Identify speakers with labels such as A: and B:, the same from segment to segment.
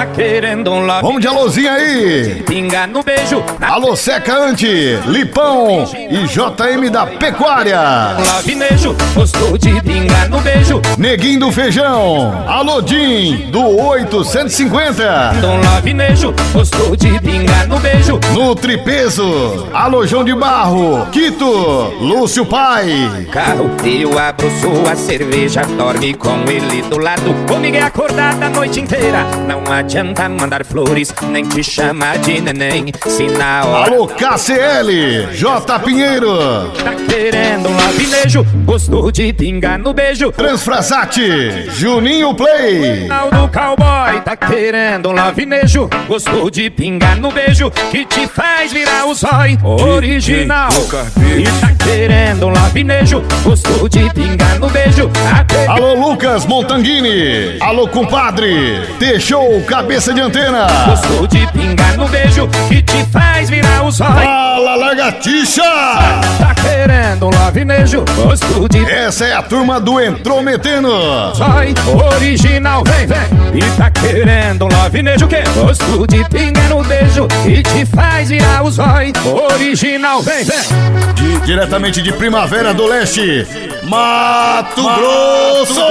A: Tá querendo um love.
B: Vamos de alôzinha aí.
A: Pinga no beijo.
B: Alô Seca Ante, Lipão e JM da Pecuária.
A: Love beijo. Gostou de pingar no beijo.
B: Neguinho do Feijão. Alô Jim do 850.
A: Love beijo. Gostou de pingar no beijo.
B: No Tripeso. Alô João de Barro. Quito, Lúcio Pai.
A: Carro, eu abro sua cerveja, dorme com ele do lado. Comigo é acordada a noite inteira. Não adianta mandar flores, nem te chamar de neném. Se na hora.
B: Alô KCL, J Pinheiro.
A: Tá querendo um lavinejo, gostou de pingar no beijo.
B: Transfrasate, Juninho Play.
A: Do cowboy, tá querendo um lavinejo, gostou de pingar no beijo, que te faz virar o zói. Original. E tá querendo um lavinejo, gostou de pingar no beijo.
B: Alô Lucas Montanguini. Alô compadre, T-Show Cabeça de Antena.
A: Gostou de pingar no beijo, que te faz virar o zói.
B: Fala lagartixa.
A: Tá querendo um lavinejo, gostou de.
B: Essa é a turma do Entrometendo.
A: Zói, original, vem, vem. E tá querendo um lavinejo, que gostou de pingar no beijo, e te faz virar o zói. Original, vem, vem.
B: Diretamente de Primavera do Leste, Mato Grosso.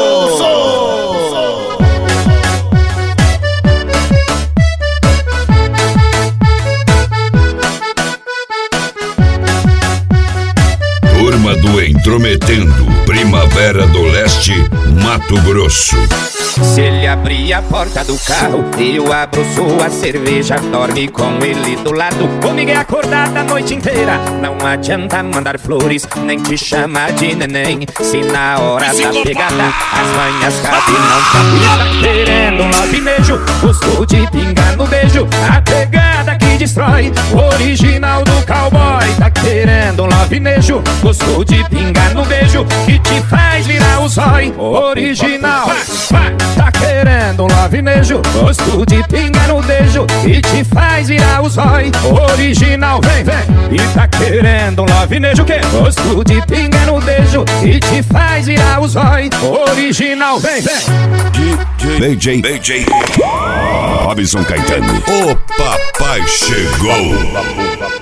C: Turma do Entrometendo, Primavera do Leste, Mato Grosso.
A: Se ele abrir a porta do carro, eu abro sua cerveja, dorme com ele do lado. Comigo é acordada a noite inteira. Não adianta mandar flores, nem te chamar de neném. Se na hora da pegada as manhas cabem, não cabem. Tá querendo um lavinejo, gostou de pingar no beijo, a pegada que destrói. Original do cowboy, tá querendo um lavinejo, gostou de pingar no beijo, que te faz virar o zói. Original. Tá querendo um lavinejo, gosto de pingar no beijo, e te faz virar o zói. Original, vem, vem. E tá querendo um lavinejo, que gosto de pingar no beijo, e te faz virar o zói. Original, vem, vem.
C: DJ Robson Caetano. O papai chegou.